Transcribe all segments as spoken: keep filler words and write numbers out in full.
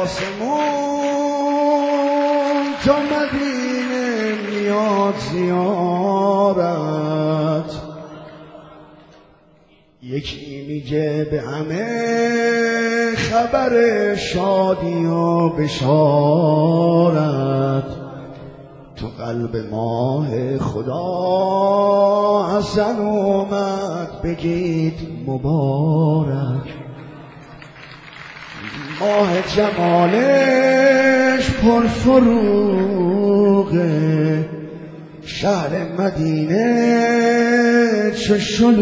آسمون تا مدینه میاد زیارت، یکی میگه به همه خبر شادی و بشارت، تو قلب ماه خدا حسن اومد بگید مبارک. ماه جمالش پرفروغه، شهر مدینه چه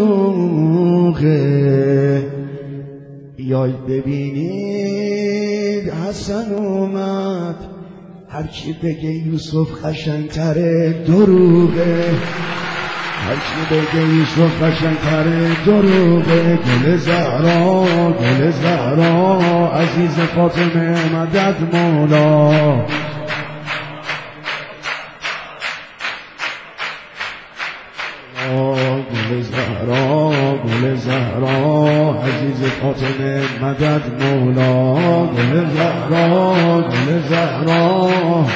شلوغه، بیاید ببینید حسن اومد. هر کی بگه یوسف قشنگ‌تره دروغه، هر کی بگه یوسف قشنگ‌تره دروغه. گل زهرا گل زهرا عزیز فاطمه مدد مولا، گل زهرا گل زهرا عزیز فاطمه مدد مولا، گل زهرا گل زهرا.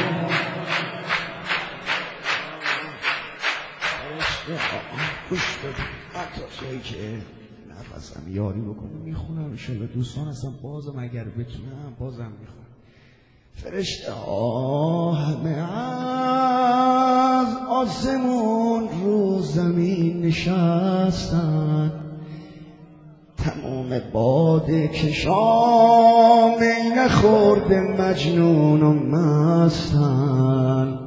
گوش بده حتی جایی که نفسم یاری بکنه میخونم انشالله دوستان هستم، بازم اگر بتونم بازم میخونم. فرشته ها همه از آسمون رو زمین نشستن، تمام باده کشا می نخورده مجنون و مستن.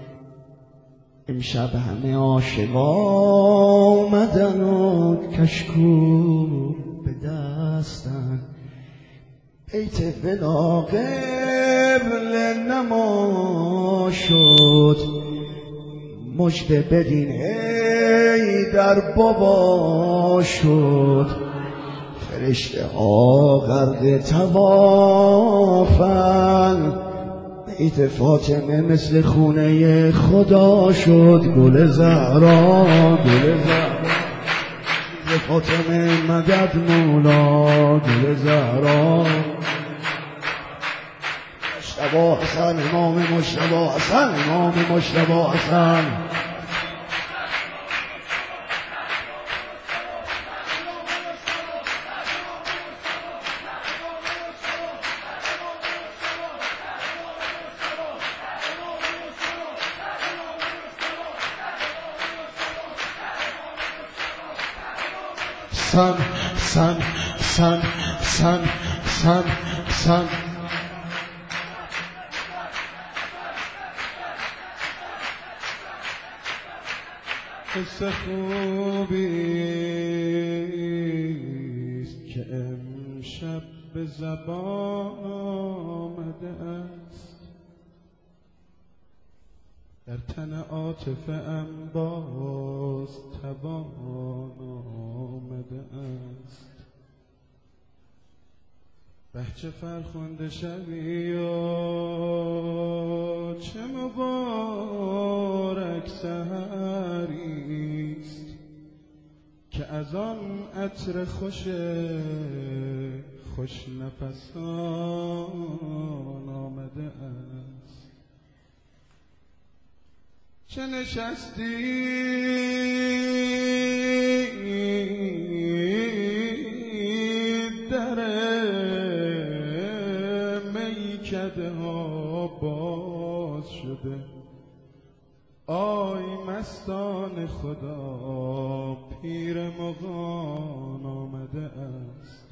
امشب همه عاشقا اومدن و کشکو به دستن، بیت ولا قبل نما شد، مژده بدین ای در بابا شد. فرشته ها غرق طوافن، بیت فاطمه مثل خونه خدا شد. گل زهرا گل زهرا فاطمه مدد مولا، گل زهرا. مجتبی حسن امام مجتبی حسن امام مجتبی حسن. Sun, sun, sun, sun, sun, sun. قصه خوبیست که امشب به زبان آمده است، در تن عاطفه ام باز توان آمده است. بهچه فرخنده شبی و چه مبارک سحریست که از آن عطر خوش خوش نفسان آمده است. چه نشستی در میکده ها باز شده، آی مستان خدا پیر مغان آمده است.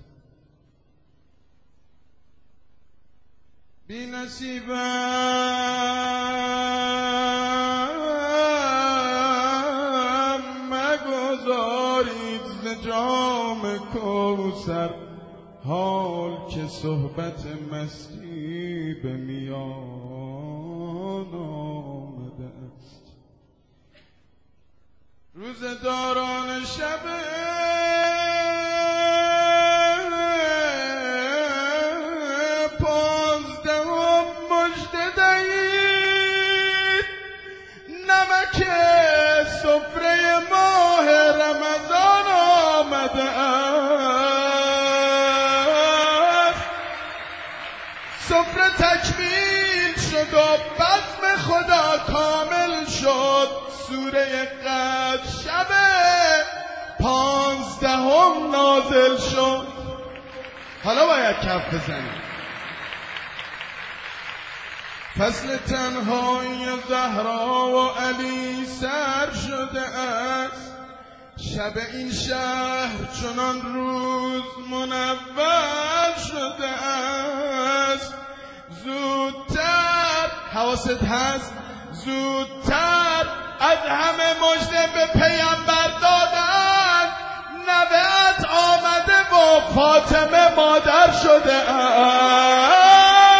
بی نصیبم مگذارید ز جام کوثر، حال که صحبت مستی به میان آمده است. روزداران شب پانزدهم مژده دهید، نمک سفره ماه رمضان آمده است. سفره تکمیل شد و بزم خدا کامل شد. سوره قدر شب پانزدهم نازل شد. حالا باید کف بزنیم. فصل تنهایی زهرا و علی سر شده است. شب این شهر چنان روز منور شده است. زودتر حواست هست، زودتر از همه مژده به پیامبر دادن. نوه‌ات آمده و فاطمه مادر شده است.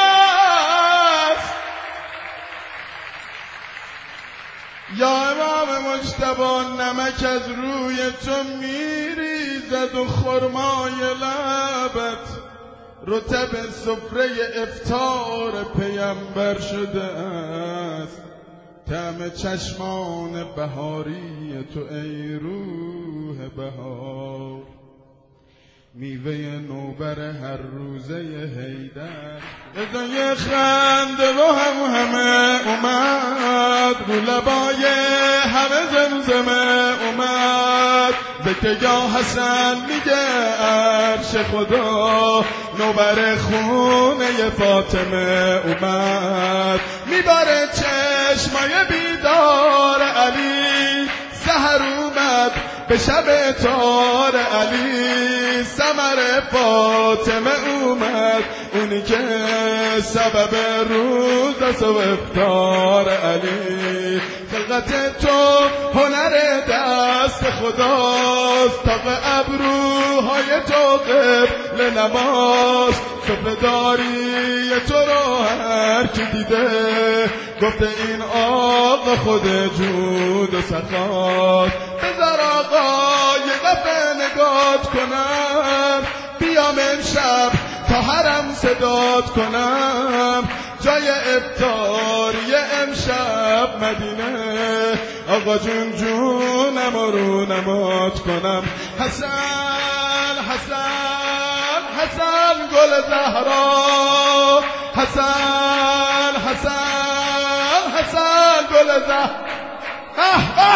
یا امام مجتبی نمک از روی تو میریزد و خرمای لبت رطب سفره افطار پیامبر شده است. طعم چشمان بهاری تو ای روح بهار، میوه نوبر هر روزه حیدر. ردای خنده و هم همه اومد، رو لبای همه زمزمه اومد. ذکر یا حسن میگه عرش خدا، نوبر خونه فاطمه اومد. میباره چشمای بیدار علی، سحر اومد به شب تار علی. ثمر فاطمه اومد، اونی که سبب روز است و افطار علی. خلقت تو هنر دست خداست، تاق ابروهای تو قبل نماز. سفره داری تو رو هر کی دیده گفته این آقا خود جود و سخاست. بذار آقا یه دفعه نگات کنم، بیام امشب تا حرم صدات کنم. جای افطاری امشب مدینه، آقا جون جونم رو نمات کنم. حسن حسن حسن گل زهرا، حسن حسن حسن گل زهرا،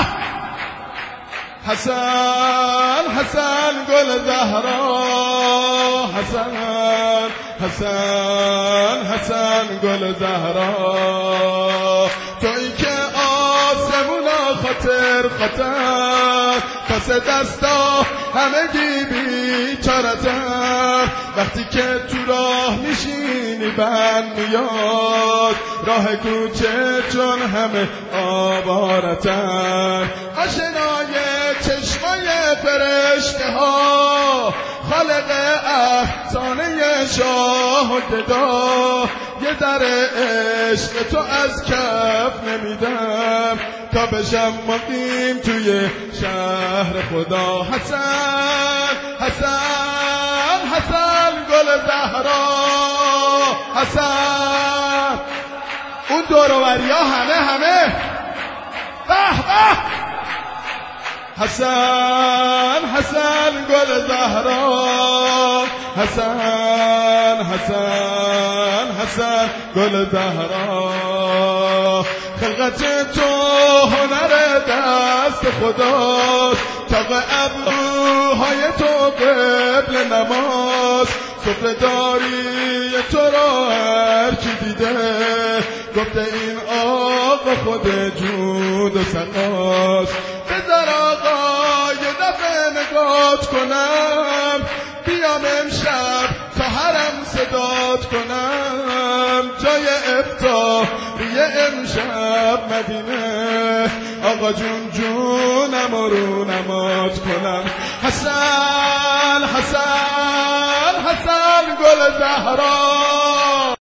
حسن حسن گل زهرا، حسن حسن حسن گل زهرا. تویی که آسمونا خاطر خاطر، پس دستا همگی بیچارتر. وقتی که تو راه میشینی بند میاد، راه کوچه چون همه آوارتر. آشنای چشمای فرشته ها، خالق افسانه شاه و گدا. یه در عشق تو از کف نمیدم، تا بشم مقیم توی شهر خدا. حسن حسن حسن گل زهرا، حسن. اون دوروبریا همه همه به به. حسن حسن گل زهرا، حسن حسن حسن گل زهرا. خلقت تو هنر دست خداست، تاق ابروهای تو قبل نماز. سفره داری تو را هر کی دیده گفته این آقا خود جود و سقاست. بذار آقا یه دفعه نگات کنم، بیام امشب تا حرم صدات کنم. جای افطاری امشب مدینه، آقا جون جونم رو نمات کنم. حسن حسن حسن گل زهرا،